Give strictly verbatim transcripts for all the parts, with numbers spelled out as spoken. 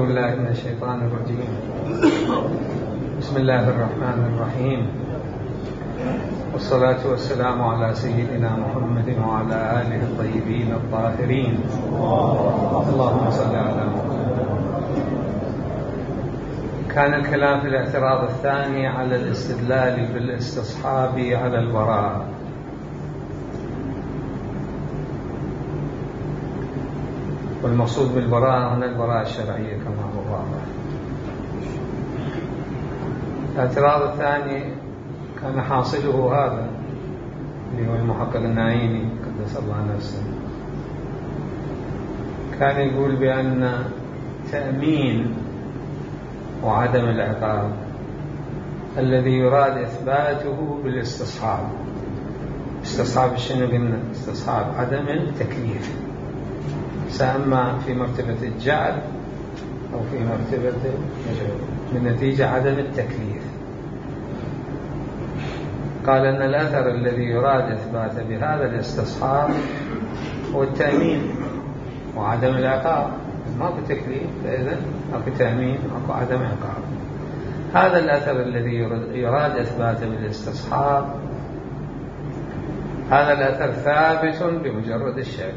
بالله من الشيطان الرجيم. بسم الله الرحمن الرحيم، والصلاة والسلام على سيدنا محمد وعلى آله الطيبين الطاهرين. اللهم صل على محمد. كان الكلام في الاعتراض الثاني على الاستدلال بالاستصحاب على البراءة. والمقصود بالبراءة هنا البراءة الشرعية كما هو واضح. الاعتراض الثاني كان حاصله هذا اللي هو المحقق النعيمي قدس الله نفسه، كان يقول بأن تأمين وعدم العقاب الذي يراد إثباته بالاستصحاب. استصحاب شنو قلنا؟ استصحاب عدم التكليف، سأما في مرتبة الجعل أو في مرتبة من نتيجة عدم التكليف. قال أن الأثر الذي يراد إثباته بهذا الاستصحاب هو التأمين وعدم العقاب. ما في تكليف فإذا أكو تأمين أكو عدم عقاب. هذا الأثر الذي يراد إثباته بالاستصحاب، هذا الأثر ثابت بمجرد الشك.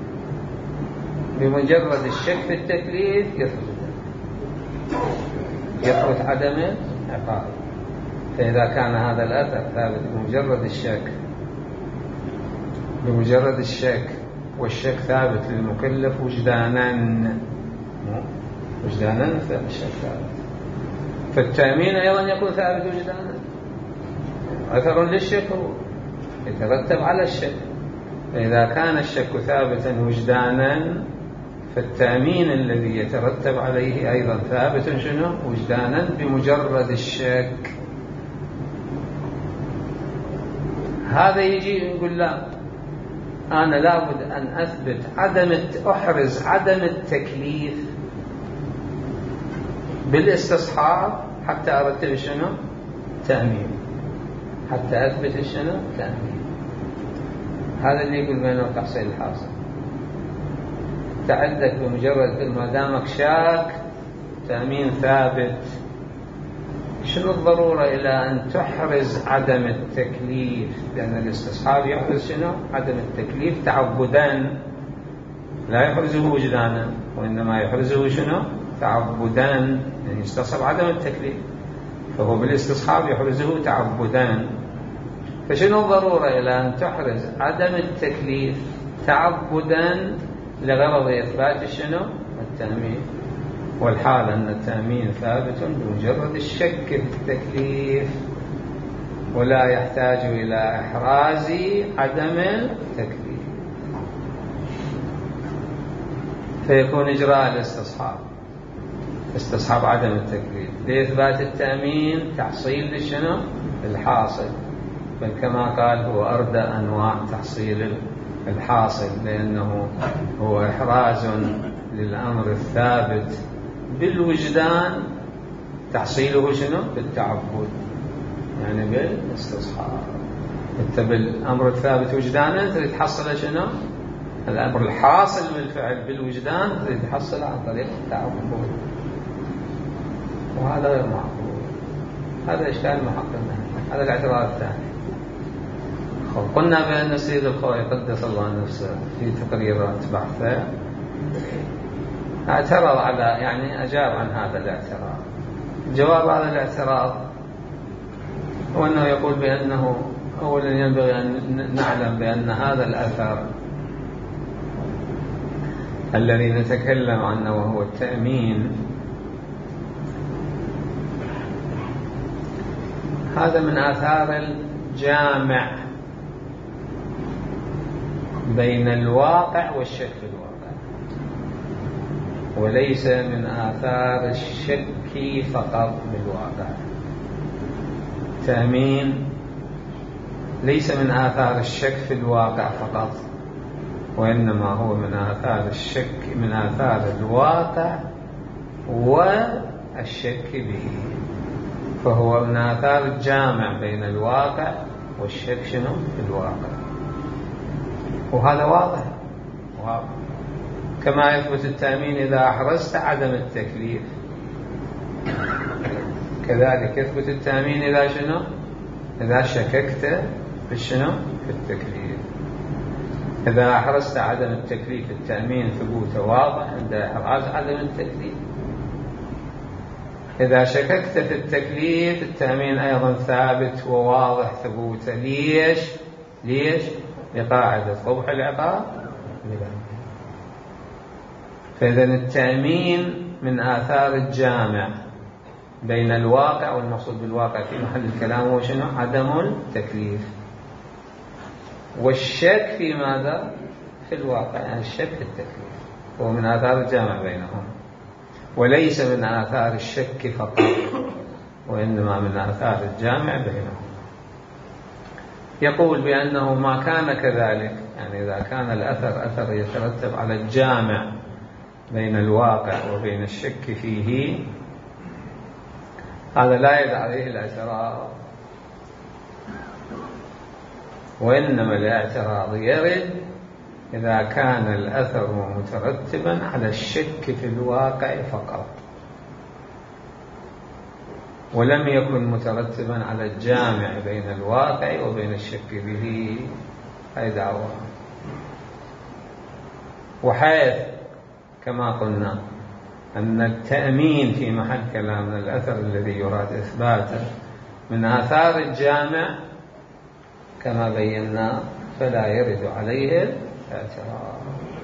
بمجرد الشك في التكليف يثبت يثبت عدم العقاب. فإذا كان هذا الأثر ثابت بمجرد الشك بمجرد الشك والشك ثابت للمكلف وجدانا وجدانا فالشك ثابت، فالتأمين أيضا يكون ثابت وجدانا. أثر للشك يترتب على الشك، فإذا كان الشك ثابتا وجدانا فالتأمين الذي يترتب عليه أيضا ثابت شنو؟ وجدانا بمجرد الشك. هذا يجي نقول لا، أنا لابد أن أثبت عدم أحرز عدم التكليف بالاستصحاب حتى أرتب شنو؟ تأمين، حتى أثبت شنو؟ تأمين. هذا اللي يقول بينه التحصيل الحاصل. تعدك بمجرد ما دامك شاك تأمين ثابت. شنو الضرورة إلى أن تحرز عدم التكليف؟ لأن الاستصحاب يحرز شنو؟ عدم التكليف تعبدا، لا يحرزه وجدانا، وإنما يحرزه شنو؟ تعبدا، يعني يستصحب عدم التكليف، فهو بالاستصحاب يحرزه تعبدا. فشنو الضرورة إلى أن تحرز عدم التكليف تعبدا لغرض إثبات شنو؟ التأمين. والحال أن التأمين ثابت بمجرد الشك في التكليف، ولا يحتاج إلى إحراز عدم التكليف، فيكون إجراء الاستصحاب استصحاب عدم التكليف لإثبات التأمين تحصيل لشنو؟ الحاصل. بل كما قال هو أردى أنواع تحصيل الحاصل، لأنه هو إحراز للأمر الثابت بالوجدان تحصيله شنو؟ بالتعبد، يعني بالاستصحاب. انت بالأمر الثابت وجدانا تريد تحصل شنو؟ الأمر الحاصل بالفعل بالوجدان تريد تحصل عن طريق التعبد، وهذا غير معقول. هذا إشكال محقق. هذا الاعتراض الثاني. قلنا بأن السيد الخوئي قدس الله نفسه في تقريرات بحثه اعترض على، يعني أجاب عن هذا الاعتراض. جواب هذا الاعتراض هو أنه يقول بأنه أولا ينبغي أن نعلم بأن هذا الأثر الذي نتكلم عنه وهو التأمين، هذا من آثار الجامع بين الواقع والشك في الواقع، وليس من آثار الشك فقط بالواقع. تأمين ليس من آثار الشك في الواقع فقط، وإنما هو من آثار الشك من آثار الواقع والشك به، فهو من آثار الجامع بين الواقع والشك شنو في الواقع. وهذا واضح واضح كما يثبت التأمين إذا أحرزت عدم التكليف، كذلك يثبت التأمين إذا شنو؟ إذا شككت في شنو؟ في التكليف. إذا أحرزت عدم التكليف التأمين ثبوته واضح عند إحراز عدم التكليف. إذا شككت في التكليف التأمين أيضا ثابت وواضح ثبوته. ليش؟ ليش؟ لقاعدة قبح العقاب بذنب. فإذا التأمين من آثار الجامع بين الواقع، والمقصود بالواقع في محل الكلام هو شنو؟ عدم التكليف. والشك في ماذا؟ في الواقع، يعني الشك في التكليف هو من آثار الجامع بينهم، وليس من آثار الشك فقط، وإنما من آثار الجامع بينهم. يقول بأنه ما كان كذلك، يعني إذا كان الأثر أثر يترتب على الجامع بين الواقع وبين الشك فيه، هذا لا يدع عليه الاعتراض، وإنما الاعتراض يرد إذا كان الأثر مترتبا على الشك في الواقع فقط، ولم يكن مترتبا على الجامع بين الواقع وبين الشك به. هذه دعوة. وحيث كما قلنا أن التأمين في محل كلامنا الأثر الذي يراد إثباته من آثار الجامع كما بينا، فلا يرد عليه الاعتراض.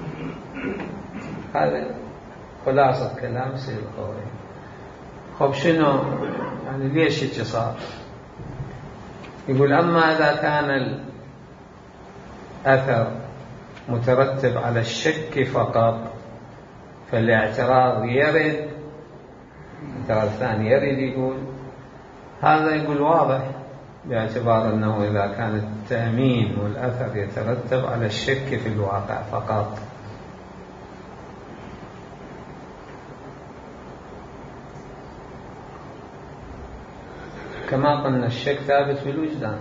هذا خلاصة كلام سيد الخوئي. خب شنو يعني ليش اتصال؟ يقول أما إذا كان الأثر مترتب على الشك فقط فالاعتراض يرد. الاعتراض الثاني يرد، يقول هذا يقول واضح، باعتبار أنه إذا كان التأمين والأثر يترتب على الشك في الواقع فقط، كما قلنا الشك ثابت في الوجدان،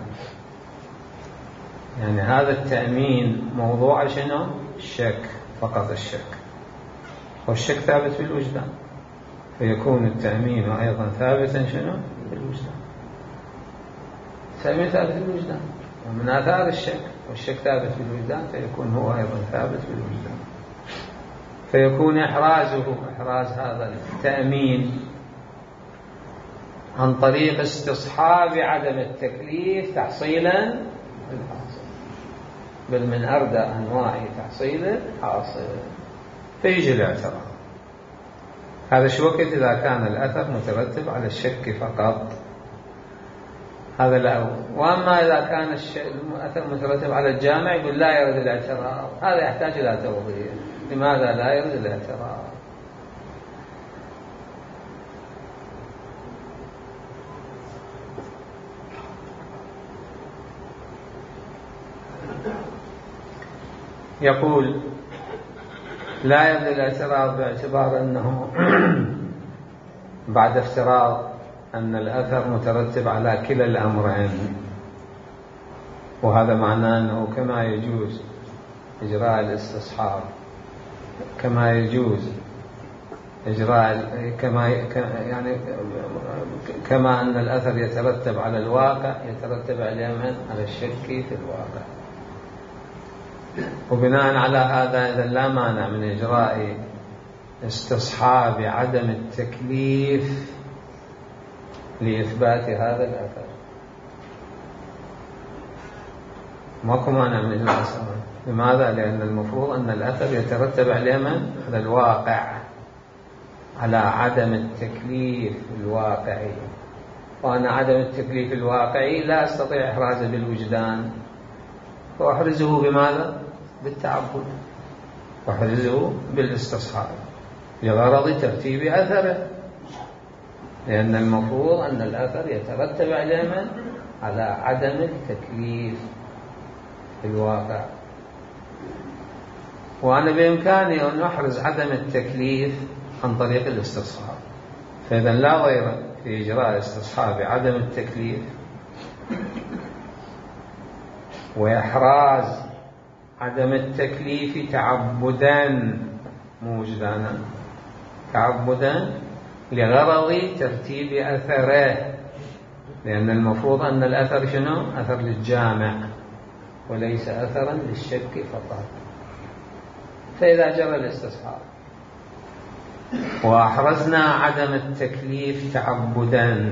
يعني هذا التأمين موضوع شنو؟ الشك فقط، الشك، والشك ثابت في الوجدان، فيكون التأمين أيضا ثابتا شنو؟ في الوجدان. التأمين ثابت في الوجدان ومن آثار الشك، والشك ثابت في الوجدان، فيكون هو أيضا ثابت في الوجدان. فيكون إحرازه إحراز هذا التأمين عن طريق استصحاب عدم التكليف تحصيلا للحاصل، بل من أردى أنواع تحصيل الحاصل، فيجي الاعتراض. هذا شو وقت إذا كان الأثر مترتب على الشك فقط، هذا الأول. وأما إذا كان الأثر مترتب على الجامع يقول لا يرد الاعتراض. هذا يحتاج إلى توضيح، لماذا لا يرد الاعتراض؟ يقول لا يرد الاعتراض باعتبار أنه بعد افتراض أن الأثر مترتب على كلا الأمرين، وهذا معناه أنه كما يجوز إجراء الاستصحاب، كما يجوز إجراء كما يعني كما أن الأثر يترتب على الواقع يترتب على على الشك في الواقع. وبناء على هذا إذا لا مانع من إجراء استصحاب عدم التكليف لإثبات هذا الأثر. ماكو مانع من إجراء الاستصحاب. لماذا؟ لأن المفروض أن الأثر يترتب على من؟ على الواقع، على عدم التكليف الواقعي، وأنا عدم التكليف الواقعي لا أستطيع إحرازه بالوجدان، وأحرزه بماذا؟ بالتعبد، وأحرزه بالاستصحاب لغرض ترتيب أثره، لأن المفروض أن الأثر يترتب على من؟ على عدم التكليف في الواقع، وأنا بإمكاني أن أحرز عدم التكليف عن طريق الاستصحاب. فإذا لا غير في إجراء استصحاب عدم التكليف وإحراز عدم التكليف تعبدا مو وجدانا، تعبدا لغرض ترتيب أثره، لأن المفروض أن الأثر شنو؟ أثر للجامع وليس أثرا للشك فقط. فإذا جرى الاستصحاب وأحرزنا عدم التكليف تعبدا،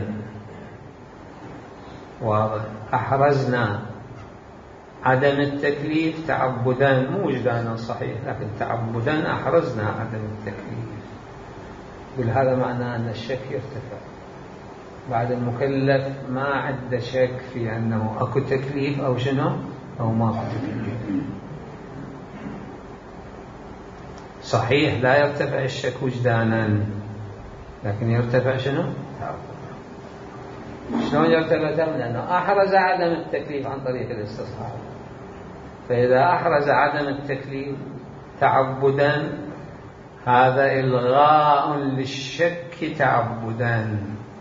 واضح، أحرزنا عدم التكليف تعبدا، مو وجدانا صحيح لكن تعبدا أحرزنا عدم التكليف. هذا معناه أن الشك يرتفع بعد المكلف ما عنده شك في أنه أكو تكليف أو شنو أو ما أكو تكليف. صحيح لا يرتفع الشك وجدانا لكن يرتفع شنو تعبدا. شلون يرتفع؟ لأنه أحرز عدم التكليف عن طريق الاستصحاب. فإذا أحرز عدم التكليف تعبدا هذا إلغاء للشك تعبدا،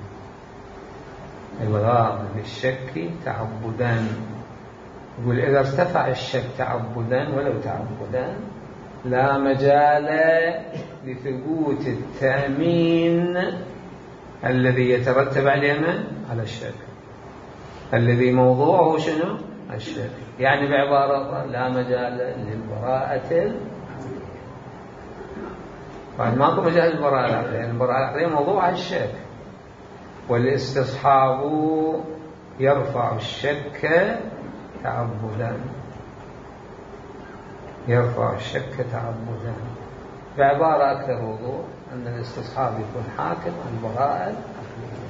إلغاء للشك تعبدا. يقول إذا ارتفع الشك تعبدا ولو تعبدا لا مجال لثبوت التأمين الذي يترتب عليه من؟ على الشك، الذي موضوعه شنو؟ الشك. يعني بعبارة لا مجال للبراءة، بعد ماكو مجال للبراءة العقلية، البراءة العقلية موضوعها الشك، والاستصحاب يرفع الشك تعبدا، يرفع الشك تعبدا. بعبارة أكثر وضوح أن الاستصحاب يكون حاكم عن البراءة العقلية،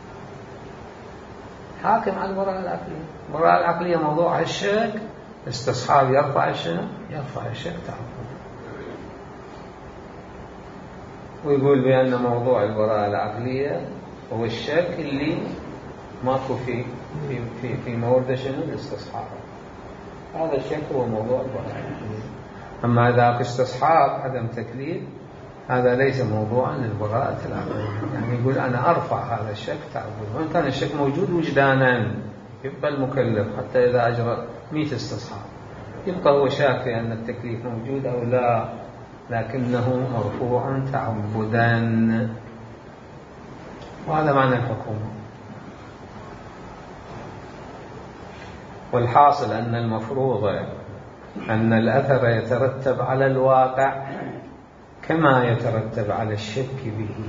حاكم عن البراءة العقلية. البراءة العقلية موضوعها الشك، استصحاب يرفع الشنو؟ يرفع الشك تعبدا. ويقول بأن موضوع البراءة العقلية هو الشك اللي ماكو في في في, في مورد شنو؟ الاستصحاب. هذا الشك هو موضوع البراءة العقلية. أما ذاك استصحاب عدم تكليف هذا ليس موضوعا للبراءة العقلية. يعني يقول أنا أرفع هذا الشك تعبدا، وإن كان الشك موجود وجدانا يبقى المكلف حتى إذا أجرى مئة استصحاب يبقى هو شاك في أن التكليف موجود أو لا، لكنه مرفوع تعبدا. وهذا معنى الحكومة. والحاصل أن المفروض أن الأثر يترتب على الواقع كما يترتب على الشك به.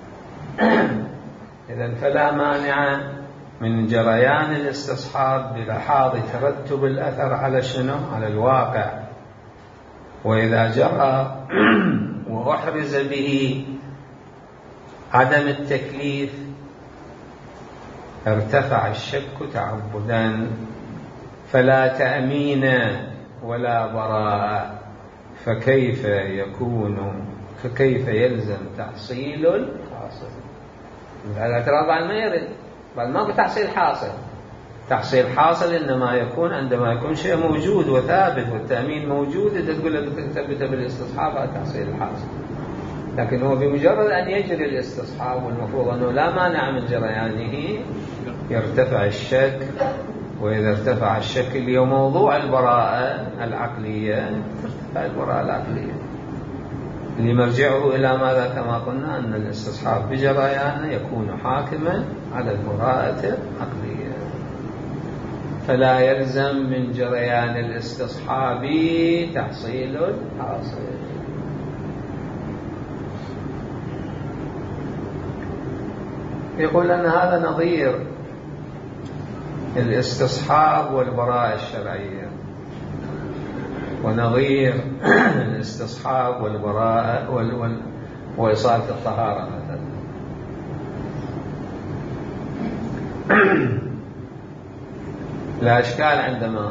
إذن فلا مانع من جريان الاستصحاب بلحاظ ترتب الأثر على شنو؟ على الواقع. وإذا جرى وأحرز به عدم التكليف ارتفع الشك تعبدا، فلا تأمين ولا براءة، فكيف يكون فكيف يلزم تحصيل الحاصل؟ الاعتراض بعد ما يرد، بعد ما بتحصيل حاصل. تحصيل حاصل إنما يكون عندما يكون شيء موجود وثابت والتأمين موجود، إذا تقول لك تثبت بالاستصحاب على تحصيل الحاصل. لكن هو بمجرد أن يجري الاستصحاب والمفروض أنه لا مانع من جريانه يرتفع الشك. وإذا ارتفع الشك اللي هو موضوع البراءة العقلية ترتفع البراءة العقلية، اللي مرجعه إلى ماذا؟ كما قلنا أن الاستصحاب بجريانه يكون حاكما على البراءة العقلية. فلا يلزم من جريان الاستصحاب تحصيل الحاصل. يقول أن هذا نظير الاستصحاب والبراءة الشرعية، ونظير الاستصحاب والبراءة وال... وإصالة الطهارة مثلا. لا إشكال عندما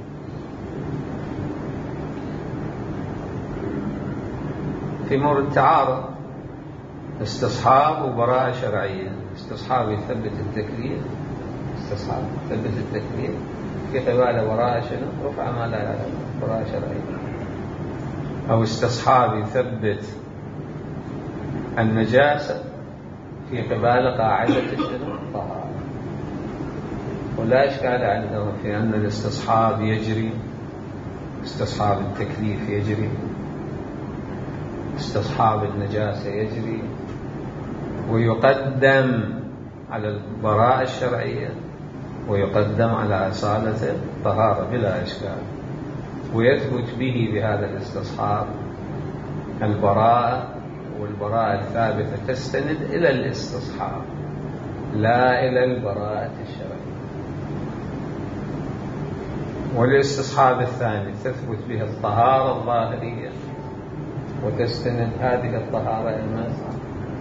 في مورد التعارض استصحاب وبراءة شرعية. استصحاب يثبت التكليف، استصحاب يثبت التكليف في قبال براءة شنو؟ رفع ما لا يعلم، براءة شرعية. أو استصحاب يثبت النجاسة في قبال قاعدة شنو؟ الطهارة. ولا إشكال عندهم في أن الاستصحاب يجري، استصحاب التكليف يجري استصحاب النجاسة يجري، ويقدم على البراءة الشرعية، ويقدم على أصالة الطهارة بلا إشكال، ويثبت به بهذا الاستصحاب البراءة، والبراءة الثابتة تستند إلى الاستصحاب لا إلى البراءة الشرعية. والاستصحاب الثاني تثبت به الطهارة الظاهرية، وتستند هذه الطهارة المنزعة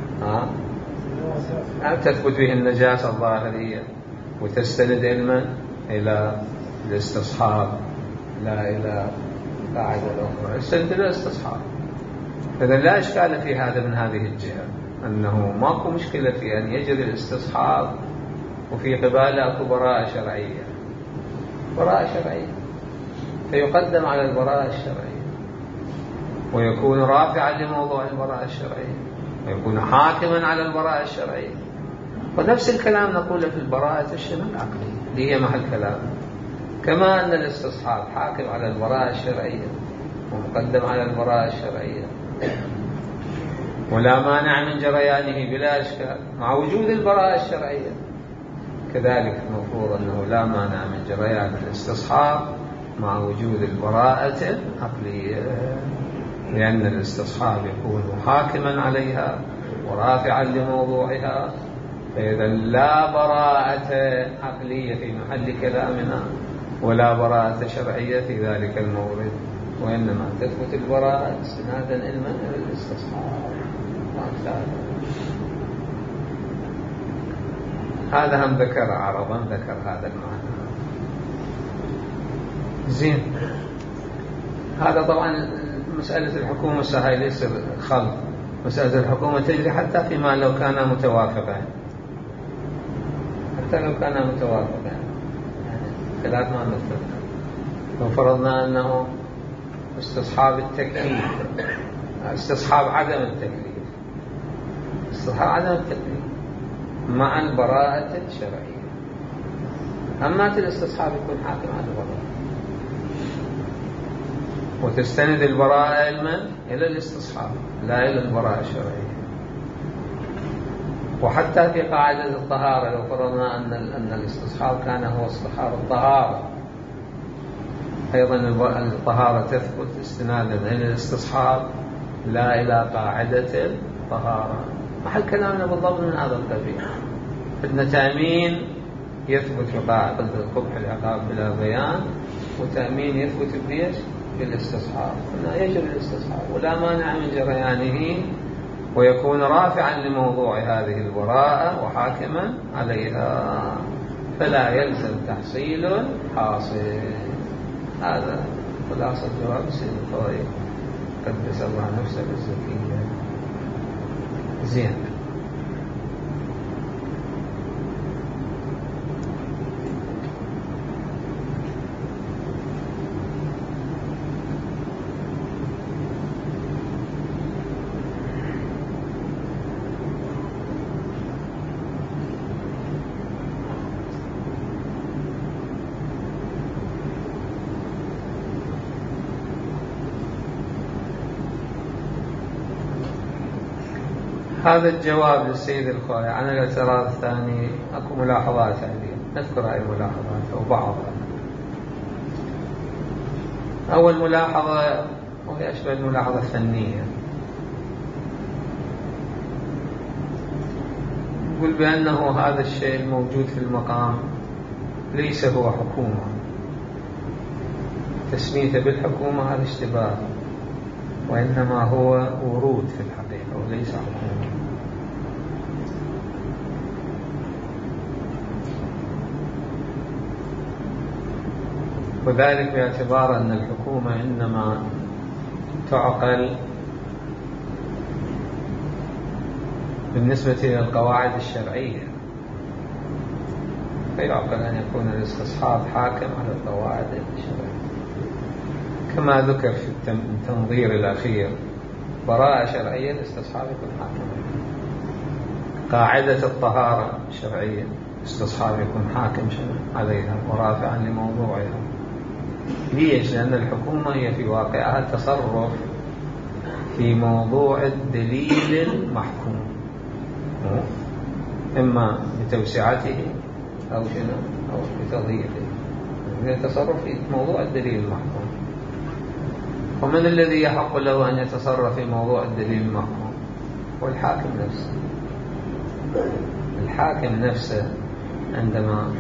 ها تثبت به النجاسة الظاهرية، وتستند علما إلى الاستصحاب لا إلى قاعدة أخرى، تستند إلى الاستصحاب. إذا لا إشكال في هذا من هذه الجهة، أنه ماكو مشكلة في أن يجري الاستصحاب وفي قباله أكو براءة شرعية، براءة شرعية فيقدم على البراءة الشرعية، ويكون رافعا لموضوع البراءة الشرعية، ويكون حاكما على البراءة الشرعية. ونفس الكلام نقوله في البراءة العقلية اللي هي محل كلام، كما أن الاستصحاب حاكم على البراءة الشرعية ومقدم على البراءة الشرعية، ولا مانع من جريانه بلا إشكال مع وجود البراءة الشرعية. كذلك المفروض أنه لا مانع من جريان الاستصحاب مع وجود البراءة العقلية، لأن الاستصحاب يكون حاكما عليها ورافعا لموضوعها. فإذا لا براءة عقلية في محل كلامنا ولا براءة شرعية في ذلك المورد، وإنما تثبت البراءة استنادا علما إلى الاستصحاب. هذا هم ذكر عرضا ذكر هذا المعنى. زين، هذا طبعا مسألة الحكومة سهل ليس خلط، مسألة الحكومة تجري حتى فيما لو كان متوافقا، حتى لو كان متوافقا يعني خلاف ما مثلنا. لو فرضنا أنه استصحاب التكليف، استصحاب عدم التكليف، استصحاب عدم التكليف مع البراءة الشرعية، أما الاستصحاب يكون حاكم على البراءة، وتستند البراءة علما إلى الاستصحاب لا إلى البراءة الشرعية. وحتى في قاعدة الطهارة لو فرضنا أن أن الاستصحاب كان هو استصحاب الطهارة، أيضا الطهارة تثبت استنادا إلى الاستصحاب لا إلى قاعدة الطهارة. محل كلامنا بالضبط من هذا القبيل. بدنا تأمين يثبت في قاعدة القبح العقاب بلا بيان، وتأمين يثبت بيش بالاستصحاب، هنا يجب الاستصحاب ولا مانع من جريانه، ويكون رافعا لموضوع هذه البراءة وحاكما عليها، فلا يلزم تحصيل حاصل. هذا خلاصة جواب السيد الخوي قدس الله نفسه بالزكية. زين، هذا الجواب للسيد الخوي عن الاعتراض الثاني. أكو ملاحظات عليه، نذكر هذه الملاحظات أو بعضها. أول ملاحظة وهي أشبه الملاحظة الفنية، يقول بأنه هذا الشيء الموجود في المقام ليس هو حكومة، تسميته بالحكومة هذا اشتباه، وإنما هو ورود في الحقيقة وليس حكومة. وذلك باعتبار أن الحكومة إنما تعقل بالنسبة إلى القواعد الشرعية، فيعقل أن يكون الاستصحاب حاكم على القواعد الشرعية، كما ذكر في التنظير الأخير براءة شرعية الاستصحاب يكون حاكم. قاعدة الطهارة الشرعية استصحاب يكون حاكم عليها ورافعا لموضوعها. ليش؟ لأن الحكومة هي في واقعها تصرف في موضوع الدليل المحكوم، إما بتوسعته أو شنو أو بتضييقه، يتصرف في موضوع الدليل المحكوم. ومن الذي يحق له أن يتصرف في موضوع الدليل المحكوم؟ والحاكم نفسه. الحاكم نفسه عندما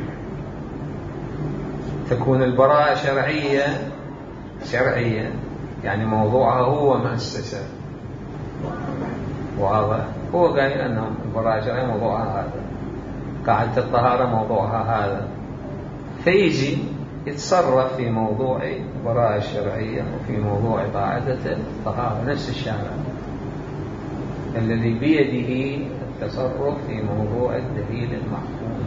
تكون البراءة شرعية شرعية يعني موضوعها هو مؤسسة، وهذا هو قال أنه البراءة شرعية موضوعها هذا، قاعدة الطهارة موضوعها هذا، فيجي يتصرف في موضوع البراءة الشرعية وفي موضوع قاعدة الطهارة نفس الشارع الذي بيده التصرف في موضوع الدليل المحكوم،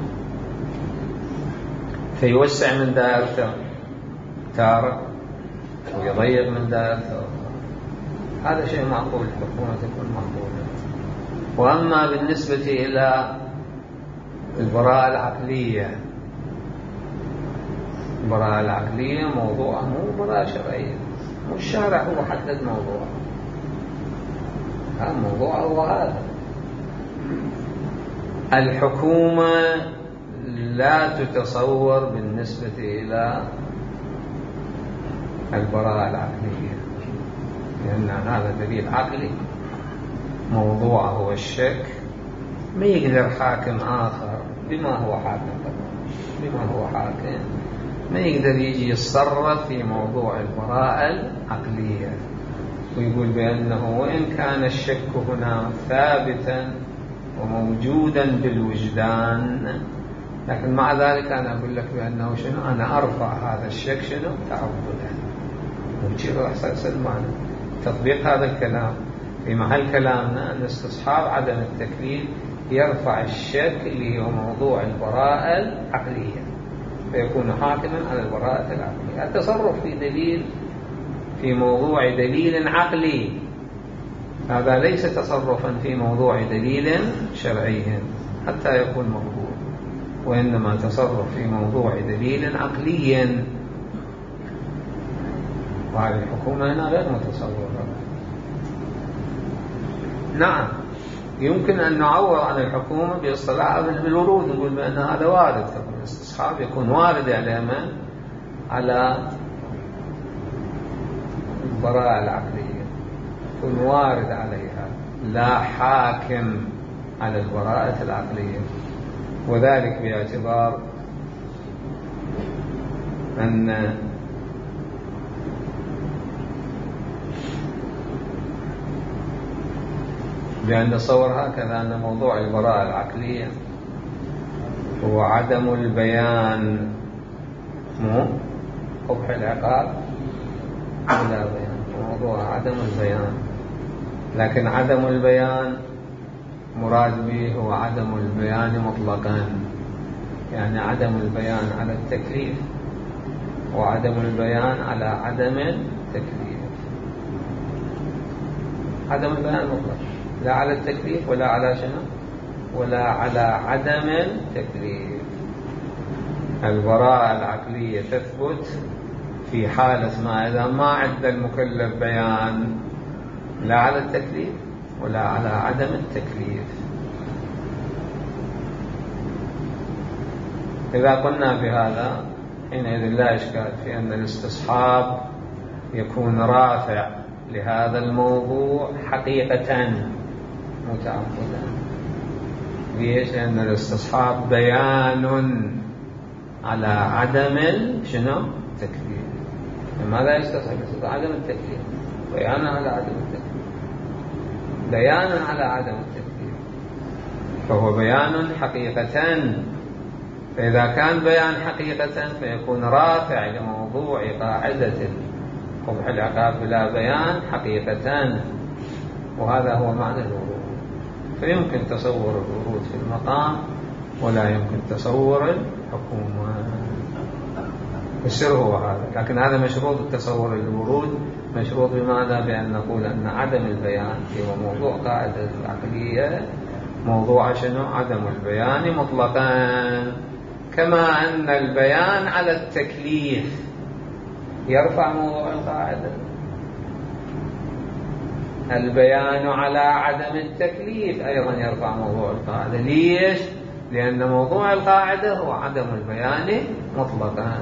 فيوسع من دائرته تارة ويضيق من دائرته. هذا شيء معقول، الحكومة تكون معقولة. وأما بالنسبة إلى البراءة العقلية، البراءة العقلية موضوعها مو براءة شرعية، مو الشارع هو حدد موضوعه، هذا موضوعه هو هذا. الحكومة لا تتصور بالنسبة إلى البراءة العقلية، لأن هذا دليل عقلي موضوعه هو الشك. ما يقدر حاكم آخر بما هو حاكم بما هو حاكم ما يقدر يجي يتصرف في موضوع البراءة العقلية ويقول بأنه وإن كان الشك هنا ثابتا وموجودا بالوجدان، لكن مع ذلك أنا أقول لك بأنه شنو، أنا أرفع هذا الشك شنو تعبدا، ويصير إحساس المعنى. تطبيق هذا الكلام في محل كلامنا أن استصحاب عدم التكليف يرفع الشك اللي هو موضوع البراءة العقلية، فيكون حاكما على البراءة العقلية. التصرف في دليل في موضوع دليل عقلي هذا ليس تصرفا في موضوع دليل شرعي حتى يكون مقبول، وإنما تصرف في موضوع دليل عقلي، وهذه الحكومة هنا غير متصورة. نعم يمكن أن نعوض عن الحكومة باصطلاح بالورود، نقول بأن هذا وارد، الاستصحاب يكون وارد على من؟ على البراءة العقلية، يكون وارد عليها، لا حاكم على البراءة العقلية. وذلك باعتبار أن بأن نصور هكذا أن موضوع البراءة العقلية هو عدم البيان، مو قبح العقاب ولا بيان، موضوع عدم البيان. لكن عدم البيان مراد به هو عدم البيان مطلقا، يعني عدم البيان على التكليف وعدم البيان على عدم التكليف. عدم البيان مطلق، لا على التكليف ولا على شنو ولا على عدم التكليف. البراءة العقلية تثبت في حالة ما إذا ما عند المكلف بيان لا على التكليف ولا على عدم التكليف. إذا قلنا بهذا حينئذ لا إشكال في أن الاستصحاب يكون رافع لهذا الموضوع حقيقة متعمدا. ليش؟ لأن الاستصحاب بيان على عدم شنو التكليف. لماذا يستصحب؟ عدم التكليف، بيان على عدم التكليف، بيان على عدم التكليف، فهو بيان حقيقة. فإذا كان بيان حقيقة فيكون رافع لموضوع قاعدة قبح العقاب بلا بيان حقيقة، وهذا هو معنى الورود. فيمكن تصور الورود في المقام ولا يمكن تصور الحكومة، السر هو هذا. لكن هذا مشروط التصور الورود، مشروط بماذا؟ بأن نقول أن عدم البيان هو موضوع قاعدة العقلية موضوع شنو؟ عدم البيان مطلقا، كما أن البيان على التكليف يرفع موضوع القاعدة. البيان على عدم التكليف أيضا يرفع موضوع القاعدة. ليش؟ لأن موضوع القاعدة هو عدم البيان مطلقا،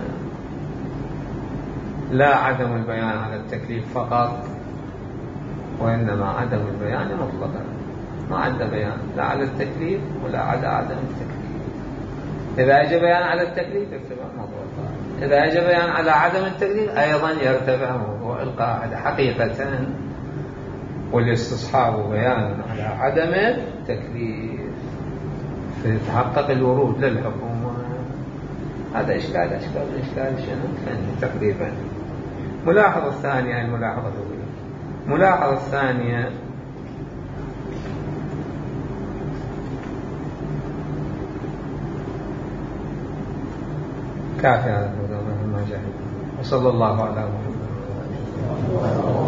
لا عدم البيان على التكليف فقط، وإنما عدم البيان مطلقا، ما عدا بيان لا على التكليف ولا على عدم التكليف. إذا أجى بيان على التكليف يرتفع موضوع القاعدة، إذا أجى بيان على عدم التكليف أيضا يرتفع موضوع القاعدة حقيقة. والاستصحاب بيان على عدم التكليف فيتحقق الورود للحكومة. هذا إشكال أشكال إشكال شنو تقريبا. ملاحظة الثانية، الملاحظة الأولى. ملاحظة الثانية كافي هذا ما جاء. وصلى الله على محمد.